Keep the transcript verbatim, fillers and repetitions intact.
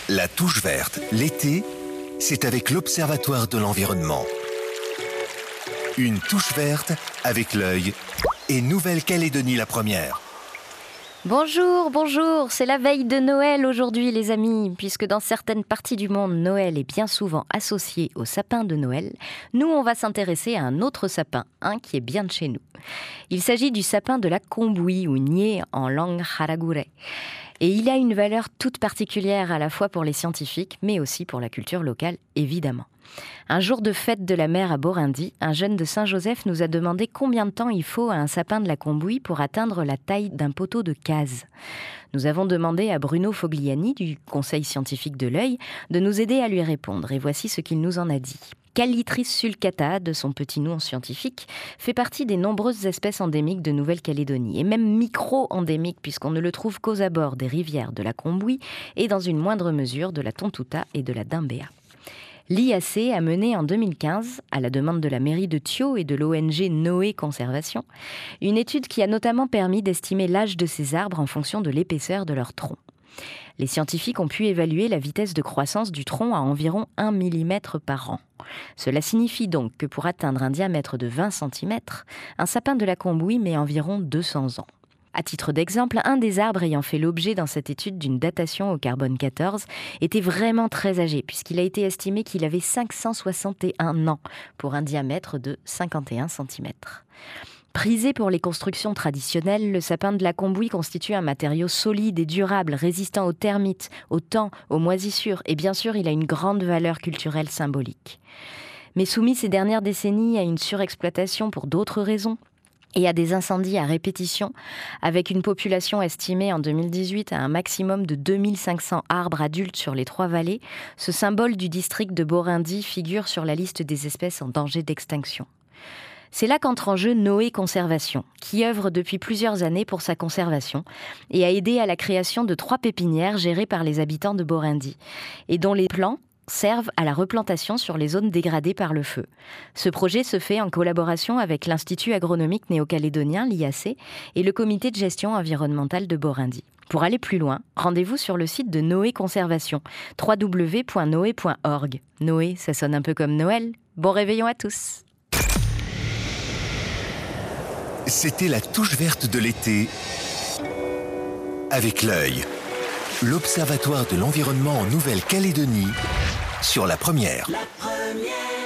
La touche verte, l'été, c'est avec l'Observatoire de l'environnement. Une touche verte avec l'œil et Nouvelle-Calédonie la première. Bonjour, bonjour, c'est la veille de Noël aujourd'hui les amis, puisque dans certaines parties du monde, Noël est bien souvent associé au sapin de Noël. Nous, on va s'intéresser à un autre sapin, un qui est bien de chez nous. Il s'agit du sapin de la Combouille, ou Nye en langue Haragure. Et il a une valeur toute particulière à la fois pour les scientifiques, mais aussi pour la culture locale, évidemment. Un jour de fête de la mer à Borindi, un jeune de Saint-Joseph nous a demandé combien de temps il faut à un sapin de la Combouille pour atteindre la taille d'un poteau de case. Nous avons demandé à Bruno Fogliani, du Conseil scientifique de l'œil, de nous aider à lui répondre. Et voici ce qu'il nous en a dit. Calitris sulcata, de son petit nom scientifique, fait partie des nombreuses espèces endémiques de Nouvelle-Calédonie, et même micro-endémiques puisqu'on ne le trouve qu'aux abords des rivières de la Combouille et dans une moindre mesure de la Tontouta et de la Dimbéa. L'I A C a mené en deux mille quinze, à la demande de la mairie de Thio et de l'O N G Noé Conservation, une étude qui a notamment permis d'estimer l'âge de ces arbres en fonction de l'épaisseur de leur tronc. Les scientifiques ont pu évaluer la vitesse de croissance du tronc à environ un millimètre par an. Cela signifie donc que pour atteindre un diamètre de vingt centimètres, un sapin de la Combouille met environ deux cents ans. À titre d'exemple, un des arbres ayant fait l'objet dans cette étude d'une datation au carbone quatorze était vraiment très âgé, puisqu'il a été estimé qu'il avait cinq cent soixante et un ans, pour un diamètre de cinquante et un centimètres. Prisé pour les constructions traditionnelles, le sapin de la Combouille constitue un matériau solide et durable, résistant aux termites, au temps, aux moisissures, et bien sûr, il a une grande valeur culturelle symbolique. Mais soumis ces dernières décennies à une surexploitation pour d'autres raisons, et à des incendies à répétition, avec une population estimée en deux mille dix-huit à un maximum de deux mille cinq cents arbres adultes sur les trois vallées, ce symbole du district de Borindi figure sur la liste des espèces en danger d'extinction. C'est là qu'entre en jeu Noé Conservation, qui œuvre depuis plusieurs années pour sa conservation et a aidé à la création de trois pépinières gérées par les habitants de Borindi, et dont les plants servent à la replantation sur les zones dégradées par le feu. Ce projet se fait en collaboration avec l'Institut agronomique néo-calédonien, l'I A C, et le comité de gestion environnementale de Borindi. Pour aller plus loin, rendez-vous sur le site de Noé Conservation, w w w point noé point org. Noé, ça sonne un peu comme Noël. Bon réveillon à tous. C'était la touche verte de l'été avec l'œil. L'Observatoire de l'environnement en Nouvelle-Calédonie sur la première. La première.